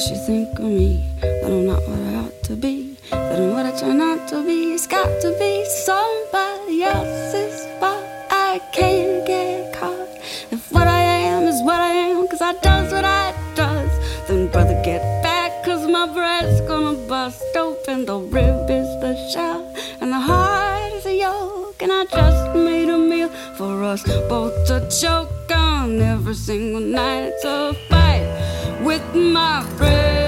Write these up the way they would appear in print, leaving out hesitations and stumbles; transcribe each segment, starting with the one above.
you think of me, that I'm not what I ought to be, that I'm what I try not to be. It's got to be somebody else's fault. I can't get caught. If what I am is what I am, cause I does what I does, then brother get back, cause my breast's gonna bust open. The rib is the shell and the heart is a yolk, and I just made a meal for us both to choke on. Every single night it's a fight with my bread.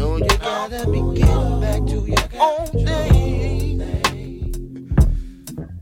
gotta be getting back to your own thing.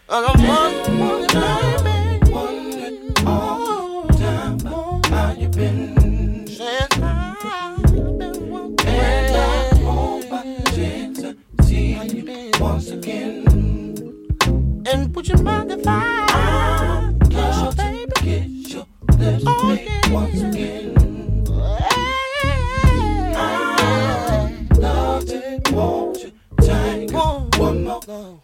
And would you mind if I kiss you, baby? Kiss your lips, baby, once again. I love you, won't you take one more?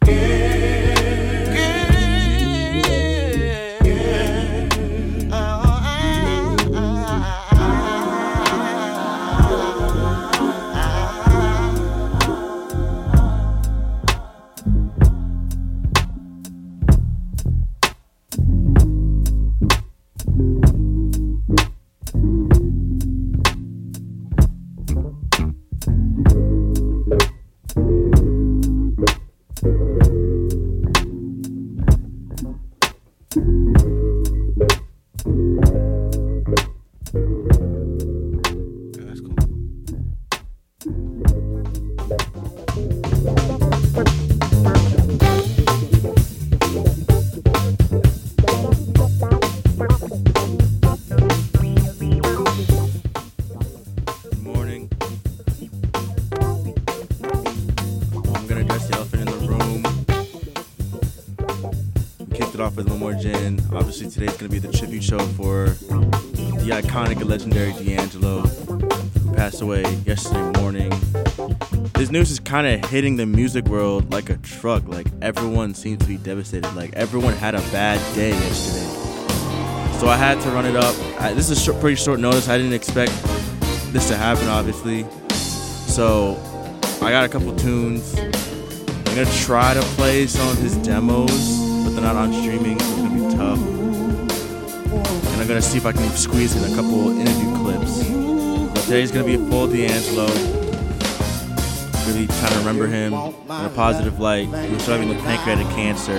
Obviously today's going to be the tribute show for the iconic and legendary D'Angelo, who passed away yesterday morning. This news is kind of hitting the music world like a truck. Like, everyone seems to be devastated. Like, everyone had a bad day yesterday. So I had to run it up. This is pretty short notice. I didn't expect this to happen, obviously. So I got a couple tunes. I'm going to try to play some of his demos, but they're not on streaming, so it's going to be tough. And I'm going to see if I can squeeze in a couple interview clips. But today's going to be a full D'Angelo. Really trying to remember him in a positive light. He was struggling with pancreatic cancer.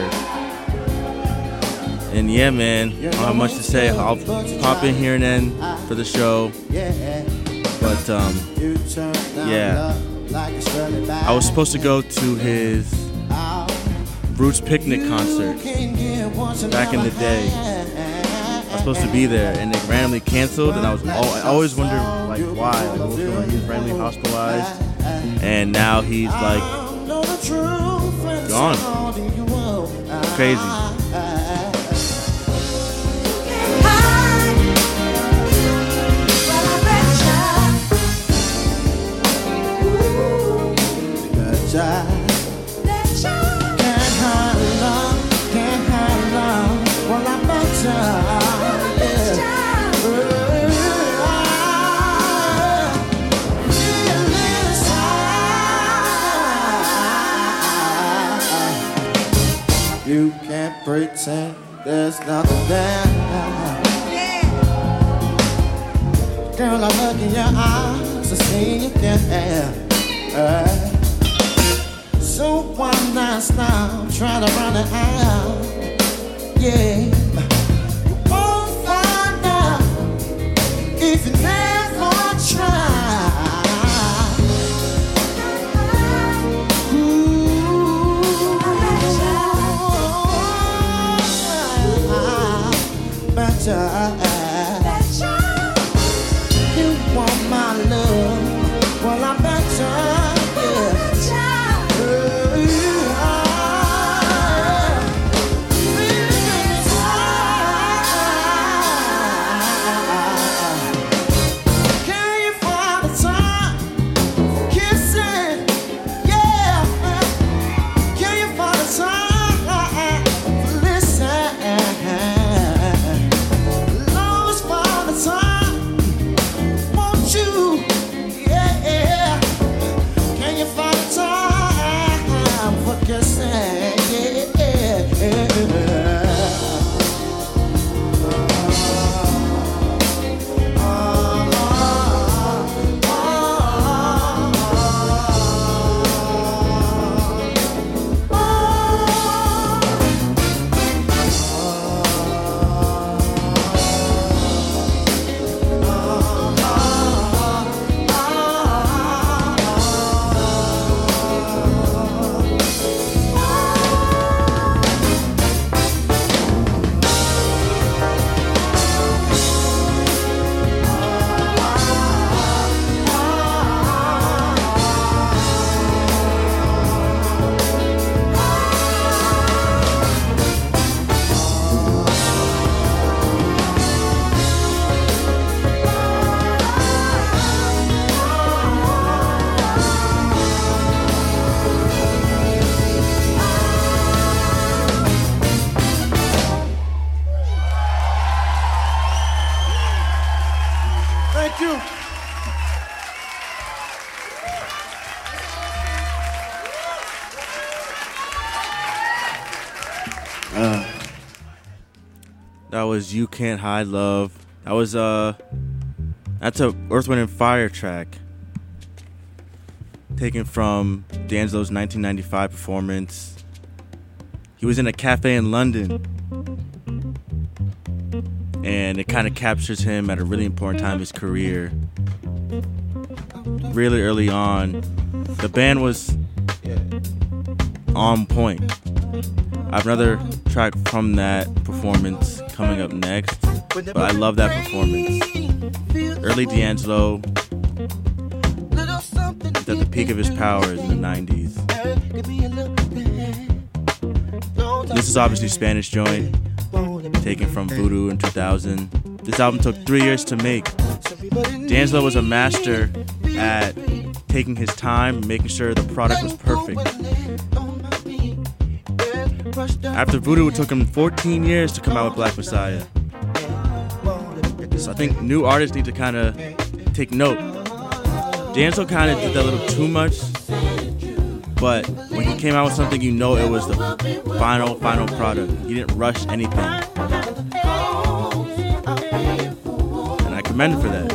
And yeah, man, I don't have much to say. I'll pop in here and then for the show. But yeah. I was supposed to go to his Roots Picnic concert back in the day. I was supposed to be there, and it randomly canceled. And I always wondered like why. Like, what was going on? He was randomly hospitalized, and now he's like gone. Crazy. You can't pretend there's nothing there. Girl, I look in your eyes to see you care. So one night now, try to run it out. Yeah, you won't find out if you never try. You want my love? Well, I better. That was You Can't Hide Love. That was that's a Earth, Wind & Fire track taken from D'Angelo's 1995 performance. He was in a cafe in London, and it kind of captures him at a really important time in his career. Really early on, the band was on point. I have another track from that performance coming up next, but I love that performance. Early D'Angelo is at the peak of his powers in the 90s. This is obviously Spanish Joint, taken from Voodoo in 2000. This album took 3 years to make. D'Angelo was a master at taking his time, making sure the product was perfect. After Voodoo, it took him 14 years to come out with Black Messiah. So I think new artists need to kind of take note. D'Angelo kind of did that a little too much, but when he came out with something, you know it was the final product. He didn't rush anything. And I commend him for that.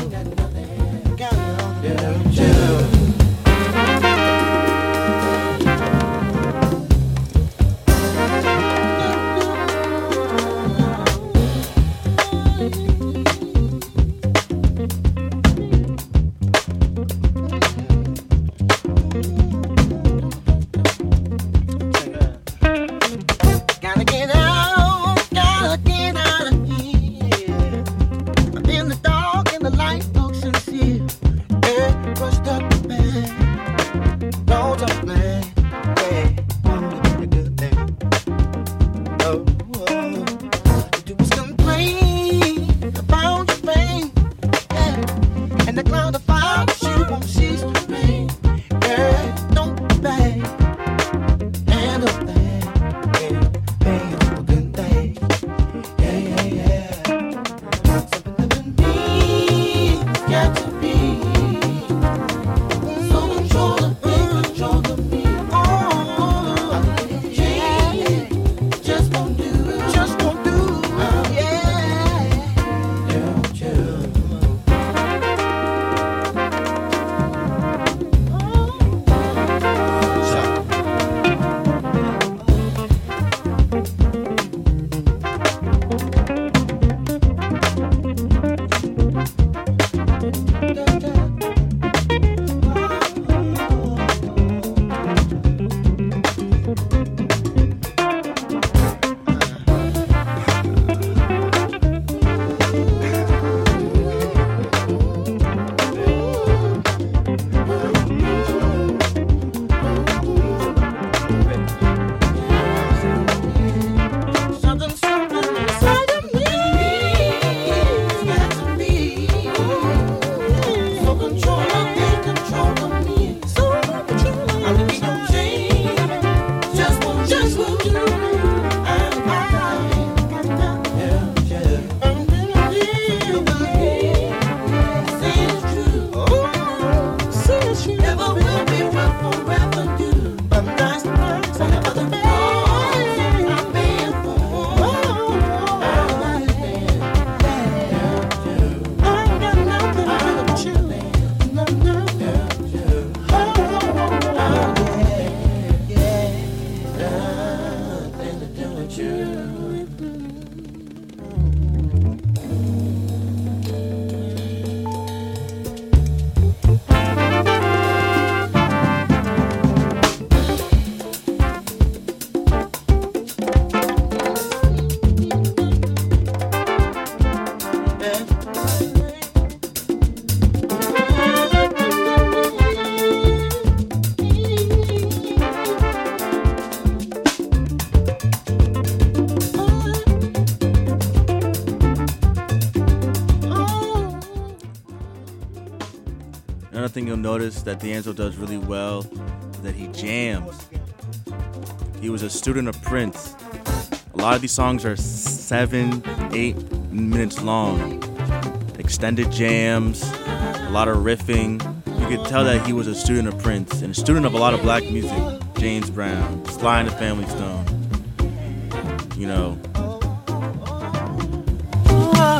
Another thing you'll notice that D'Angelo does really well is that he jams. He was a student of Prince. A lot of these songs are 7-8 minutes long. Extended jams, a lot of riffing. You could tell that he was a student of Prince and a student of a lot of black music. James Brown, Sly and the Family Stone. You know,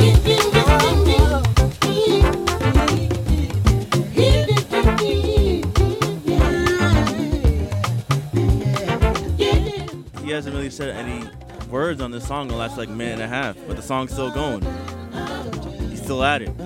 He hasn't really said any words on this song in the last like minute and a half, but the song's still going. He's still at it.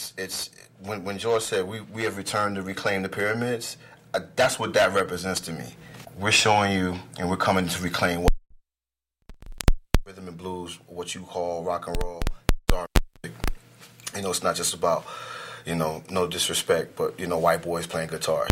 it's when George said we have returned to reclaim the pyramids. That's what that represents to me. We're showing you, and we're coming to reclaim what rhythm and blues, what you call rock and roll. You know, it's not just about, you know, no disrespect, but, you know, white boys playing guitar.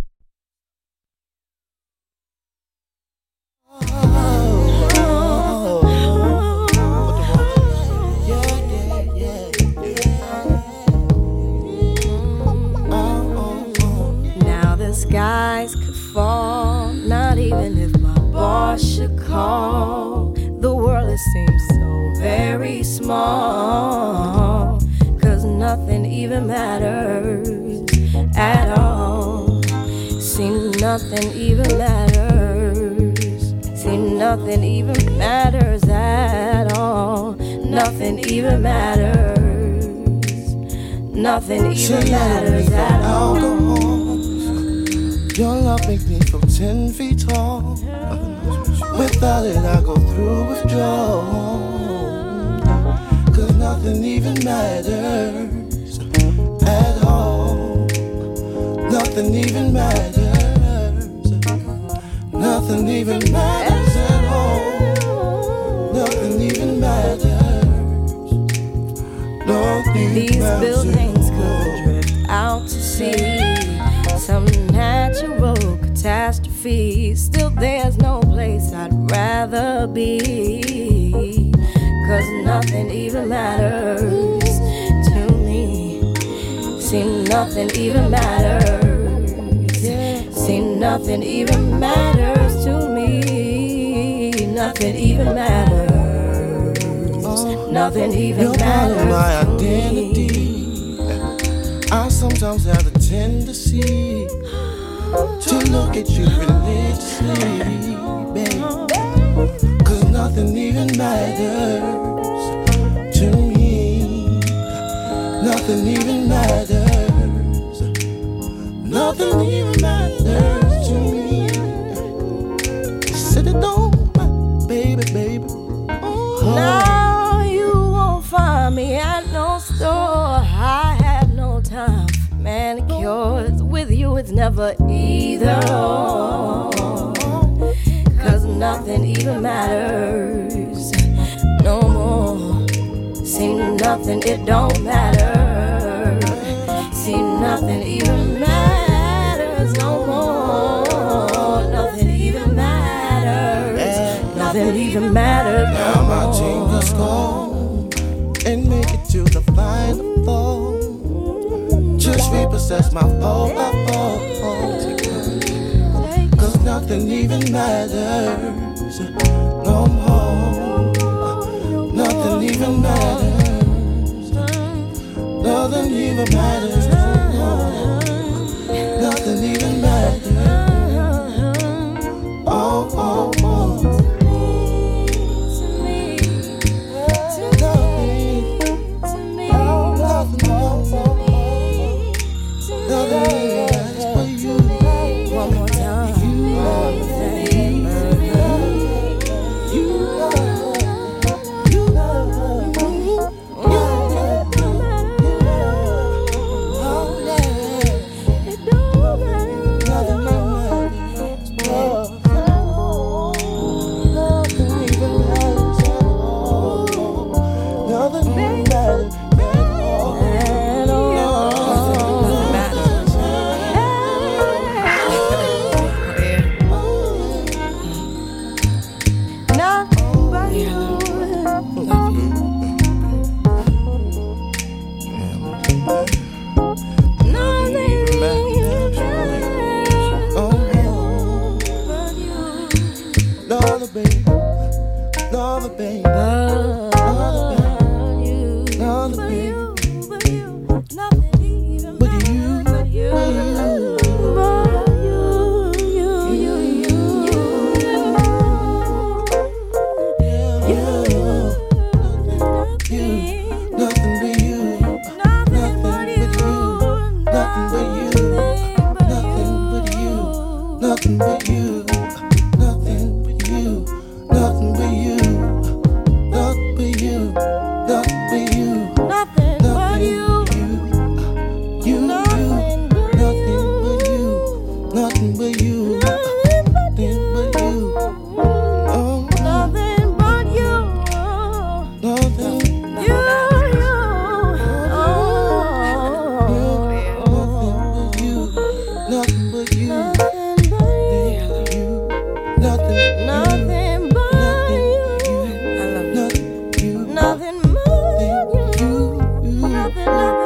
Now the skies could fall, not even if my boss should call. The world, it seems so very small, 'cause nothing even matters at all. Seems nothing even matters. Seems nothing even matters at all. Nothing even matters. Nothing even matters at all. Your love makes me feel 10 feet tall. Without it, I go through withdrawal. 'Cause nothing even matters at all. Nothing even matters. Nothing even matters at all. Nothing even matters. Nothing These matters buildings could drift out to sea. Some natural catastrophe. Still there's no place I'd rather be. 'Cause nothing even matters to me. Seem nothing even matters. Seem nothing even matters to me. Nothing even matters. Nothing even matters my to identity. me. I sometimes have a tendency to look at you religiously, babe. 'Cause nothing even matters to me. Nothing even matters. Nothing even matters to me. Sit it on, baby, baby. Oh. Now you won't find me at no store. I have no time for manicures. With you it's never either or. 'Cause nothing even matters no more. See nothing, it don't matter. See nothing even matters no more. Nothing even matters. Nothing even matters Now no my more. fingers go and make it to the final fall. Just repossess my whole life. 'Cause nothing even matters no more. Nothing even matters. Nothing even matters no more. Nothing even matters. Oh, oh, oh. One more time. Nothing but you, nothing but you, nothing but you, nothing but you, nothing but you, Nothing but you. nothing but you. Nothing but you. Nothing, Nothing but you. I love you. Nothing but you. Nothing,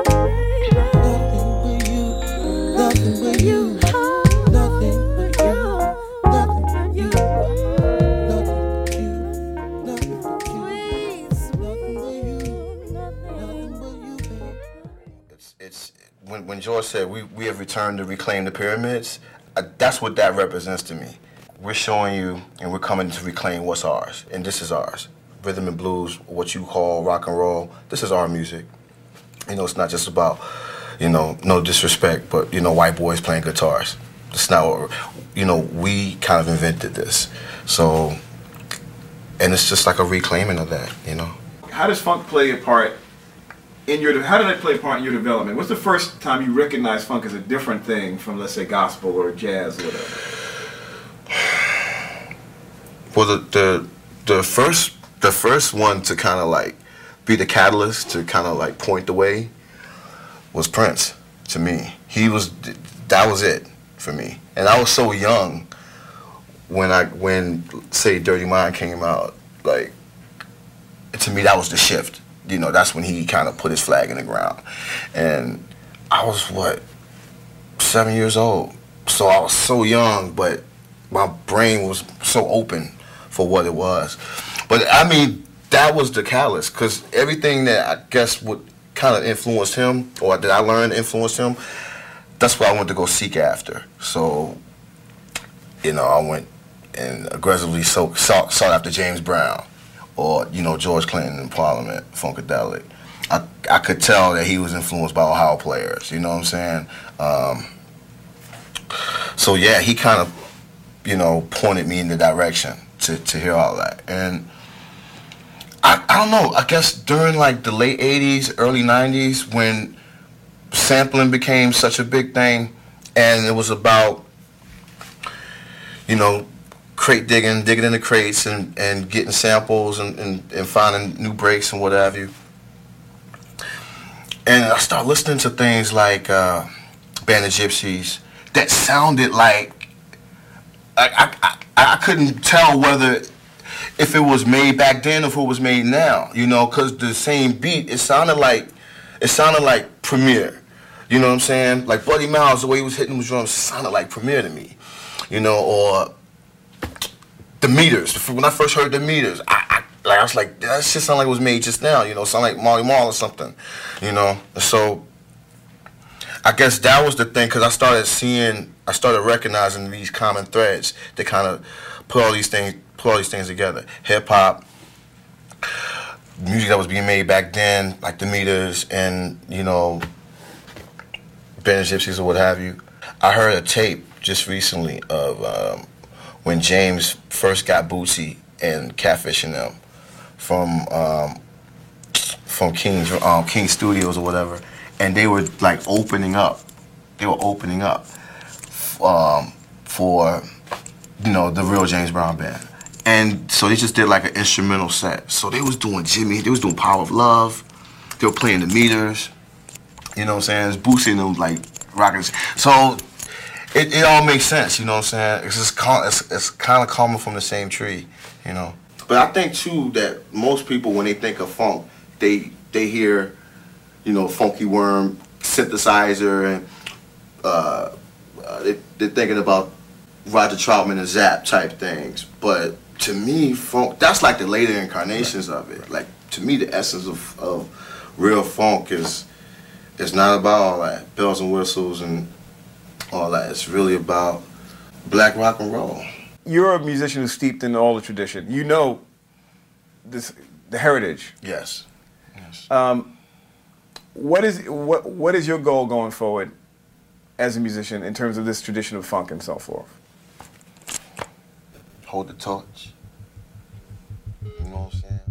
nothing but you. Nothing but you. Nothing but you. Nothing but you. nothing but you. Nothing but you. Nothing but you, babe. It's when George said we have returned to reclaim the pyramids, that's what that represents to me. We're showing you and we're coming to reclaim what's ours, and this is ours. Rhythm and blues, what you call rock and roll, this is our music. You know, it's not just about, you know, no disrespect, but, you know, white boys playing guitars. It's not what, you know, we kind of invented this. So, and it's just like a reclaiming of that, you know. How does funk play a part in your? How did it play a part in your development? What's the first time you recognized funk as a different thing from, let's say, gospel or jazz or whatever? Well, the first one to kind of like be the catalyst to kind of like point the way was Prince to me. That was it for me, and I was so young when say Dirty Mind came out. Like, to me, that was the shift. You know, that's when he kind of put his flag in the ground, and I was 7 years old, so I was so young, but my brain was so open for what it was. But I mean, that was the catalyst, because everything that I guess would kind of influenced him, or that I learned influenced him, that's what I went to go seek after. So, you know, I went and aggressively sought after James Brown, or, you know, George Clinton in Parliament, Funkadelic. I could tell that he was influenced by Ohio players, you know what I'm saying? So yeah, he kind of, you know, pointed me in the direction to hear all that. And I don't know, I guess during like the late 80s, early 90s, when sampling became such a big thing, and it was about, you know, crate digging in the crates and getting samples and finding new breaks and what have you. And I started listening to things like Band of Gypsies that sounded like, I couldn't tell whether if it was made back then or if it was made now, you know, because the same beat, it sounded like Premier, you know what I'm saying? Like Buddy Miles, the way he was hitting the drums sounded like Premier to me, you know, or the Meters. When I first heard the Meters, I was like, that shit sounded like it was made just now, you know, sound like Marley Marl or something, you know. So I guess that was the thing, because I started recognizing these common threads that kind of put all these things together. Hip hop, music that was being made back then, like the Meters and, you know, Band of Gypsies or what have you. I heard a tape just recently of when James first got Bootsy and Catfish and them from King Studios or whatever, and they were like opening up. They were opening up for, you know, the real James Brown band. And so they just did like an instrumental set. So they was doing Jimmy, they was doing Power of Love, they were playing the Meters, you know what I'm saying? It's Bootsy and them like rocking. So it all makes sense, you know what I'm saying? It's kind of coming from the same tree, you know. But I think too that most people, when they think of funk, they hear, you know, Funky Worm, synthesizer, and they're thinking about Roger Troutman and Zapp type things. But to me, funk, that's like the later incarnations of it. Like, to me, the essence of real funk is not about all that bells and whistles and all that. It's really about black rock and roll. You're a musician who's steeped in all the tradition. You know the heritage. Yes. What is your goal going forward as a musician in terms of this tradition of funk and so forth? Hold the torch. You know what I'm saying?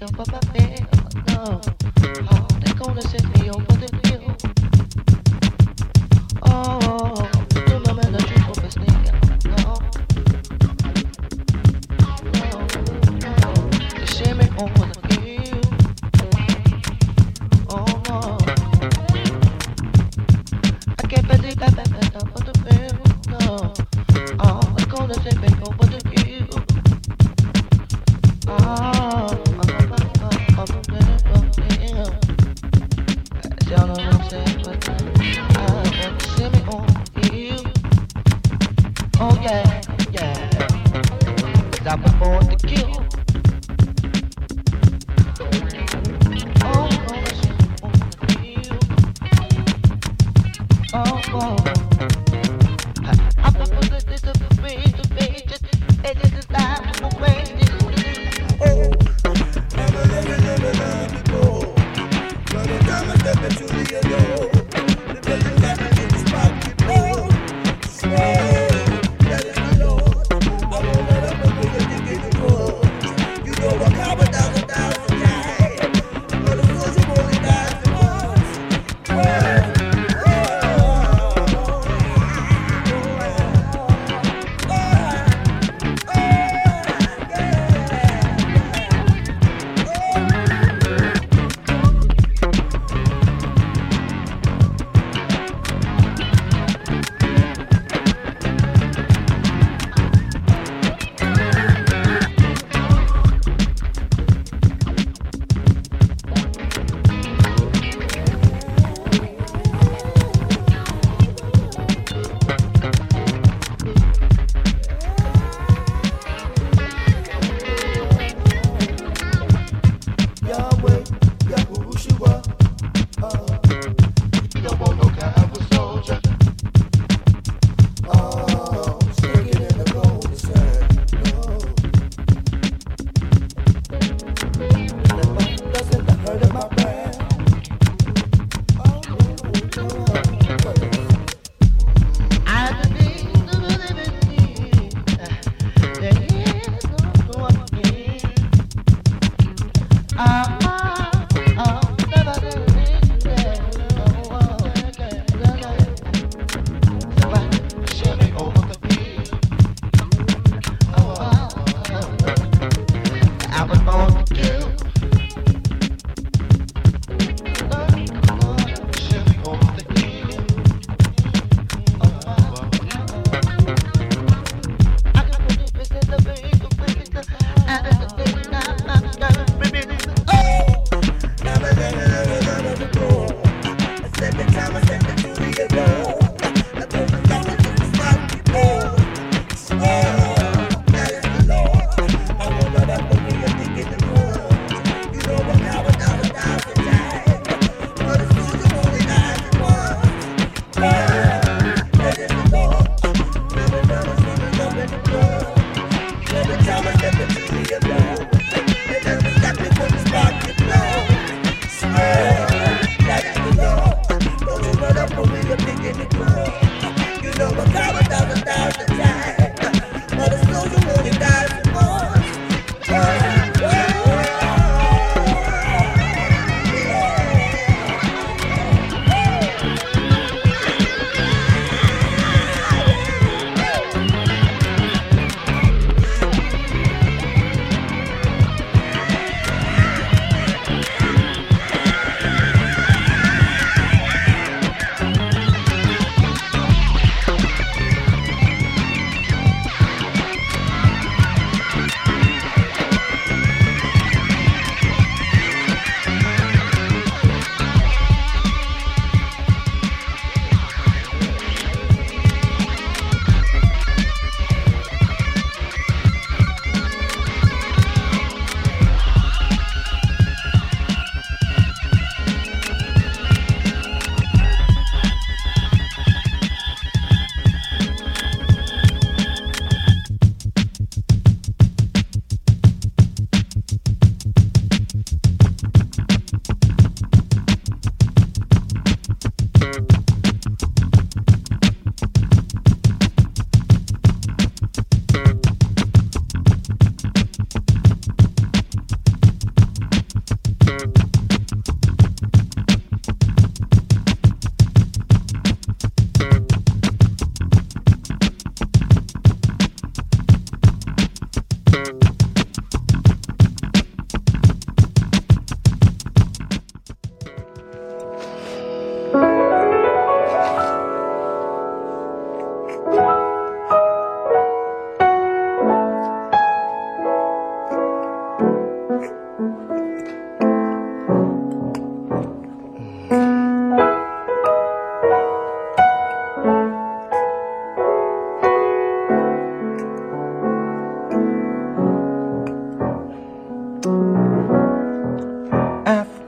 up on my bed. No, oh, they gonna send me over the hill. Oh, tu no me lo chupo pues nigga. No, no, they send me over the hill. Oh no, I can't believe that up on the hill. No, oh, they gonna send me over the hill. Oh,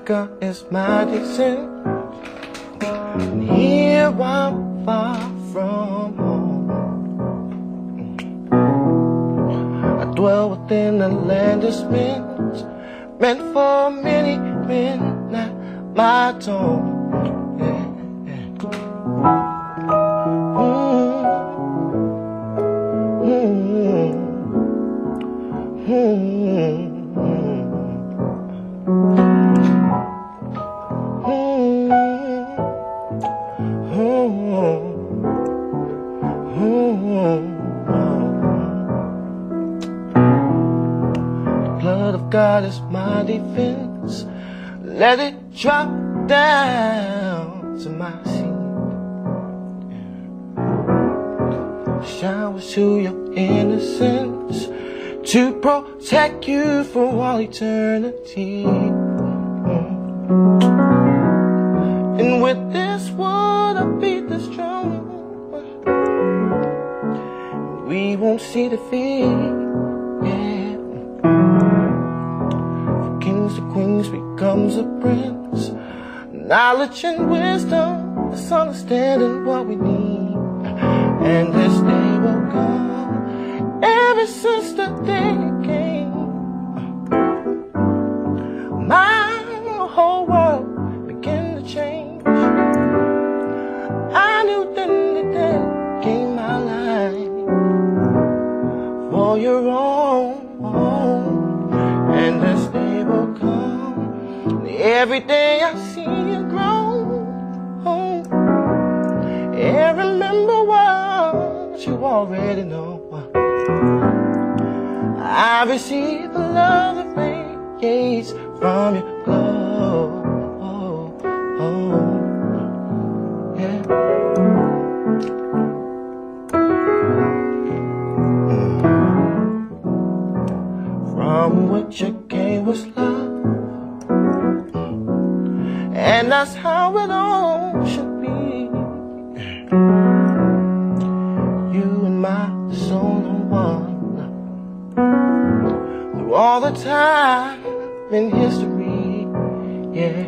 God is my descent. And here I'm far from home. I dwell within the land of spins, meant for many men, not my tone. God is my defense. Let it drop down to my seat. Showers to your innocence to protect you for all eternity. And with this wood I beat this drum. We won't see defeat. Queens becomes a prince. Knowledge and wisdom is understanding what we need. And this day will come ever since the day it came. My whole world began to change. I knew then that day came my life for your own. And this day will come. Every day I see you grow. And remember what you already know. I receive the love that radiates from your glow. Yeah. From which you came was love. And that's how it all should be. You and my soul are one. Through all the time in history, yeah.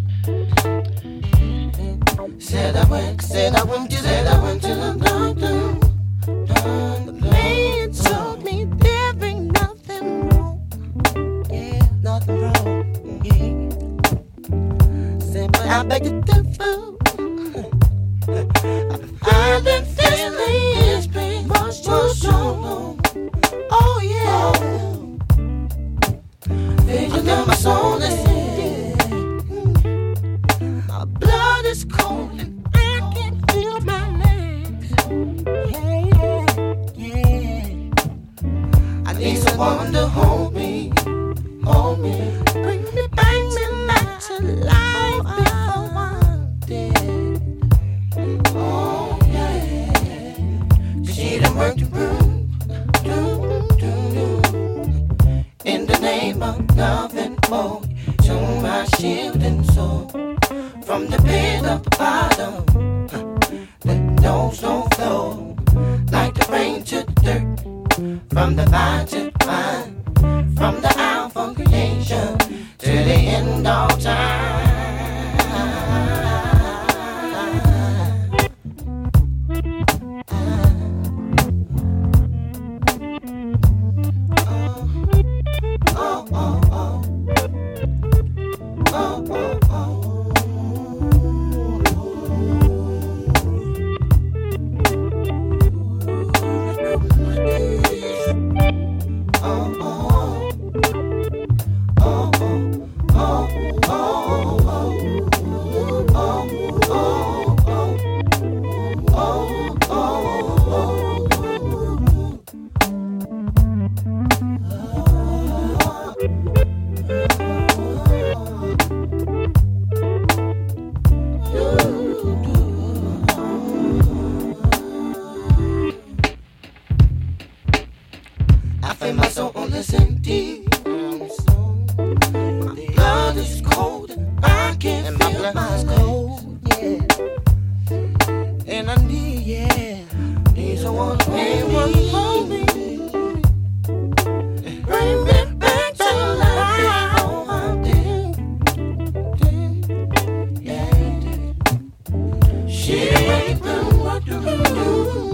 Said I went to the doctor. I've been feeling this pain much too long. Oh yeah. Feeling in my soul is dead. My blood is cold and I can feel my legs. Yeah, yeah. I need someone to hold me, hold me. Bring me back to life before I'm dead. Oh yeah. She done worked the room, in the name of love and more, to my shield and soul. From the pit of the bottom, let those don't flow like the rain to the dirt. From the vine to the vine, from the Alpha creation to the end of time. Oh, oh, oh. Oh, oh, oh. I feel my soul listen deep. My blood is cold and I can't feel my cold. Yeah. And I need someone to hold me. Bring me back to life before I'm dead. Yeah. She went through what you do.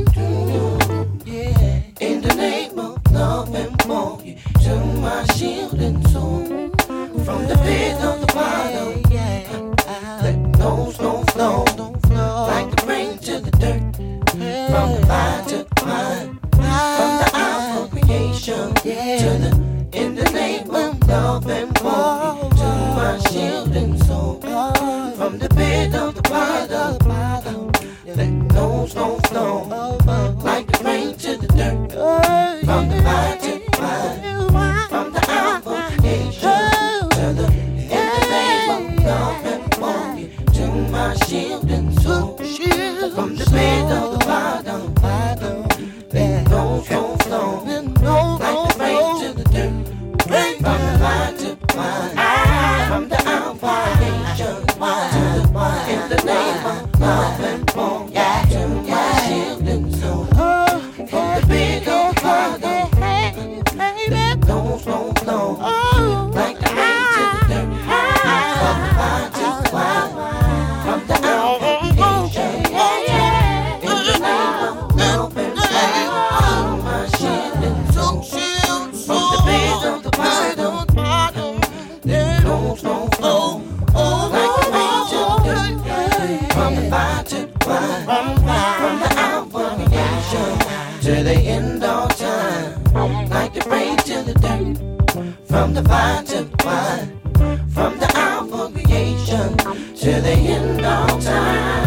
Yeah. In the name of love and more, to my shield and soul. From the pit of the bottom, let no snow flow like the rain to the dirt. From the vine to the vine, from the Alpha creation to the in the name of love and more, to my shield and soul. From the pit of the bottom, let no snow flow like the rain to the dirt. From the vine to the vine, from the Alpha creation to the in the name of love and more, to my shield and soul. From the pit of the bottom, let no snow flow like the rain to the dirt. From the vine to the vine, from the Alpha creation to the in the name of love and more, to my shield and soul. From the pit of the bottom, let no snow flow like the rain to the dirt. From the vine to the vine, from the Alpha creation in the name of love and more, to my shield and soul. From the pit of the bottom, let no snow flow like the rain to the dirt. From the vine to the vine, from the Alpha creation to the end of time, like the rain to the dirt. From the vine to the vine, from the Alpha creation to the end of time.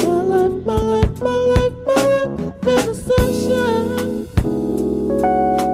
My life, feel the sunshine.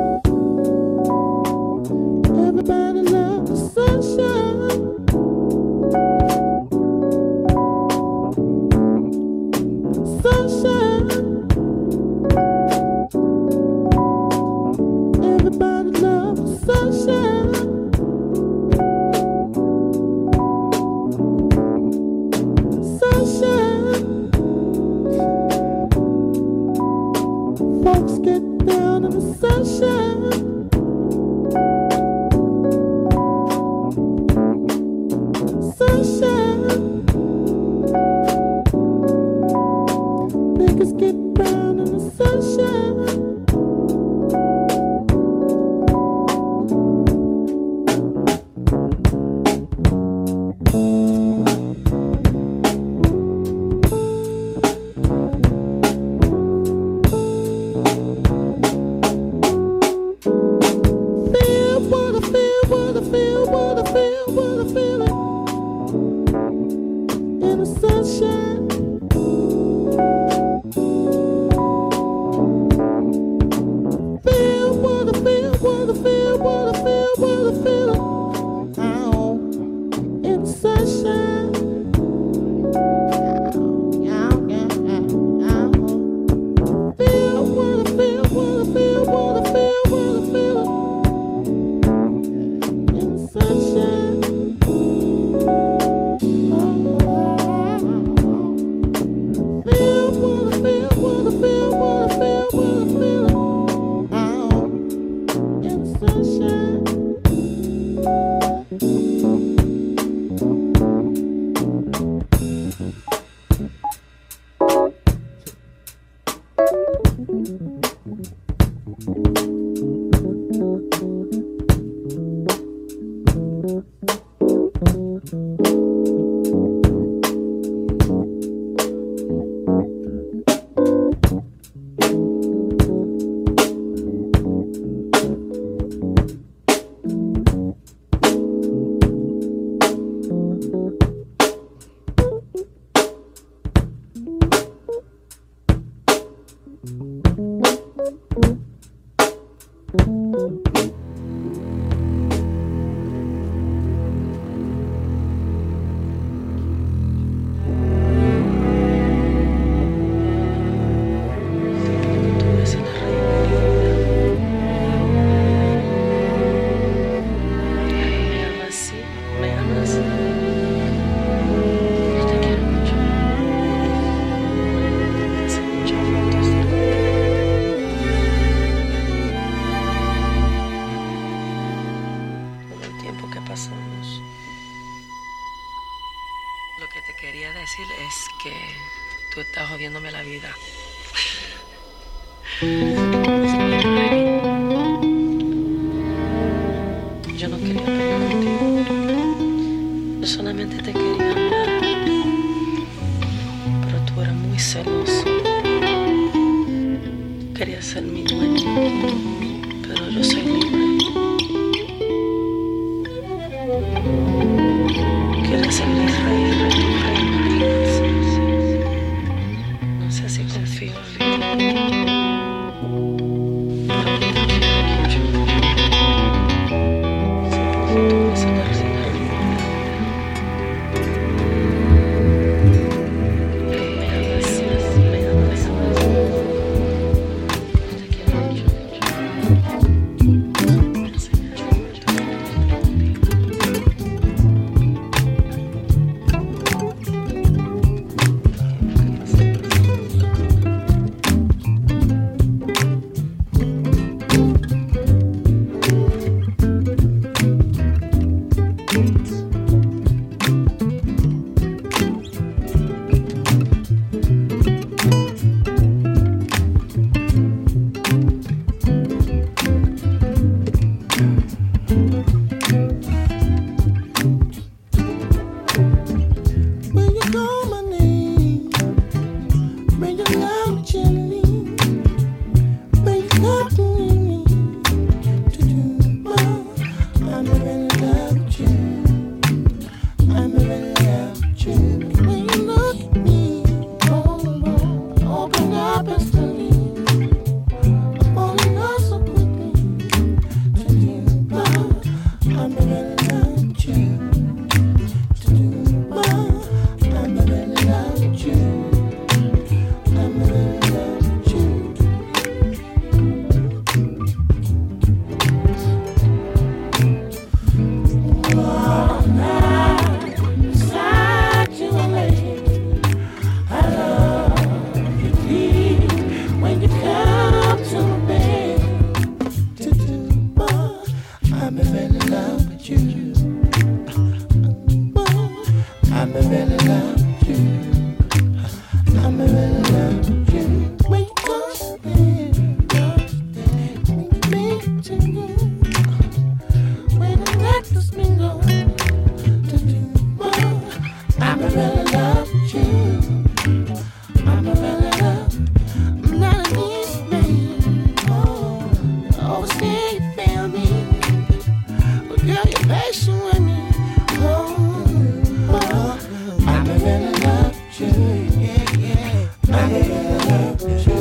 sunshine. Make us get brown in the sunshine. I'm really love you. I'm really love you. When you touch me to you. When the necklace me go to do more. I'm really love you. I'm really love. I'm not an easy man. Oh, overstay, you feel me. But girl, you're patient with me. I'm really love you. Yeah, yeah. I'm really love you.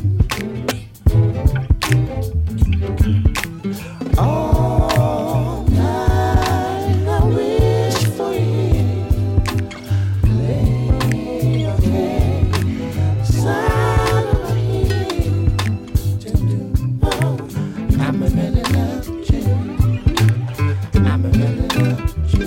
All night I wish for you. Lay your head side of my head to do more. I'm really love you. I'm really love you.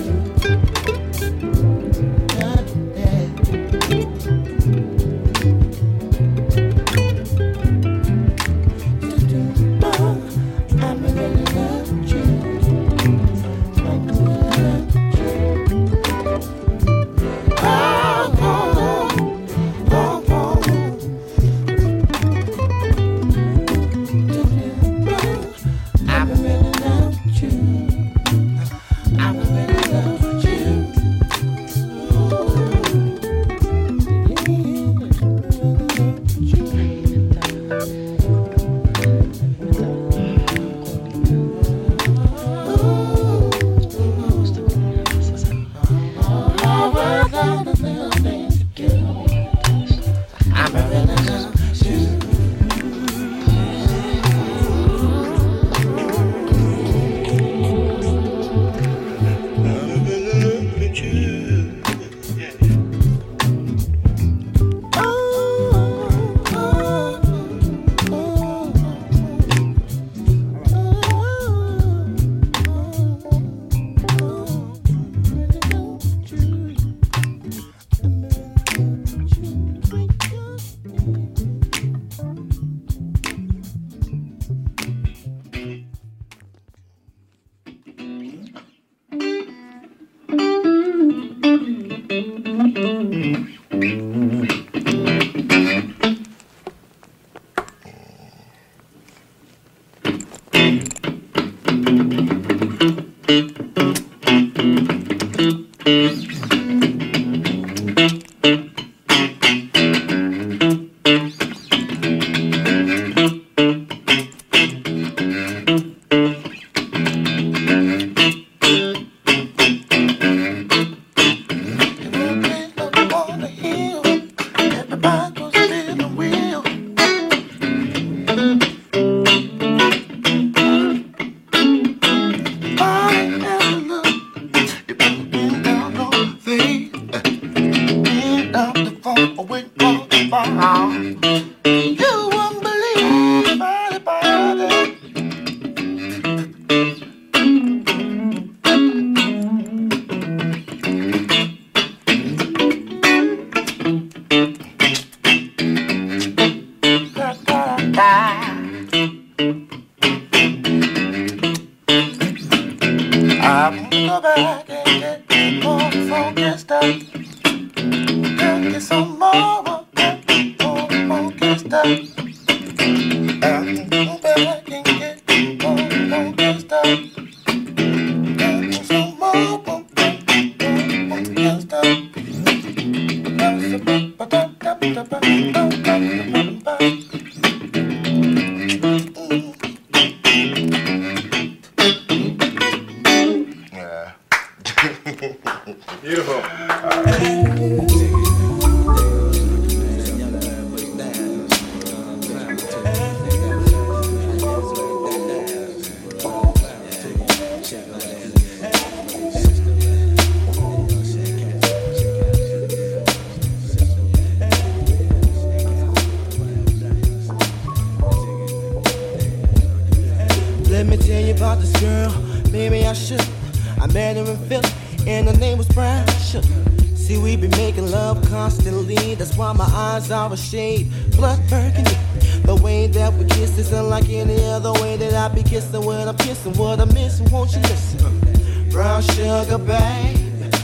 Let me tell you about this girl, maybe I should. I met her in Philly, and her name was Brown Sugar. See, we be making love constantly, that's why my eyes are a shade blood burgundy. The way that we kiss is unlike any other way that I be kissing when I'm kissing what I'm missing, won't you listen? Brown sugar, babe,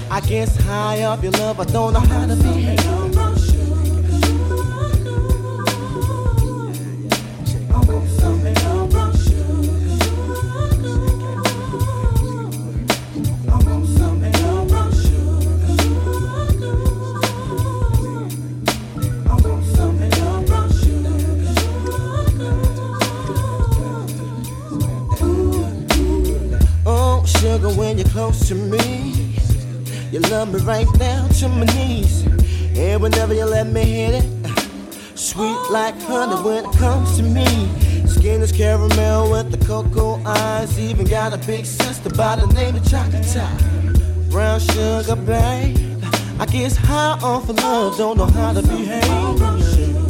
I guess high off your love, I don't know how to behave. Oh, sugar, when you're close to me, you love me right down to my knees. And whenever you let me hit it, sweet like honey when it comes to me. Skin is caramel with the cocoa eyes. Even got a big sister by the name of Chocolate. Brown sugar, babe. I guess high off of love, don't know how to behave.